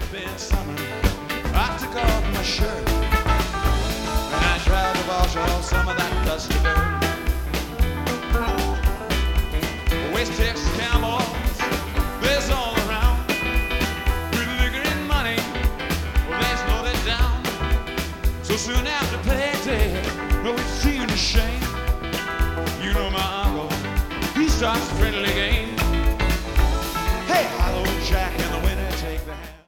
been summer. I took off my shirt and I tried to wash off some of that dusty dirt. West Texas cowboys, there's all around. With liquor and money, well, they slow it down. So soon after payday, oh, it seemed a shame. You know my uncle, he starts a friendly game.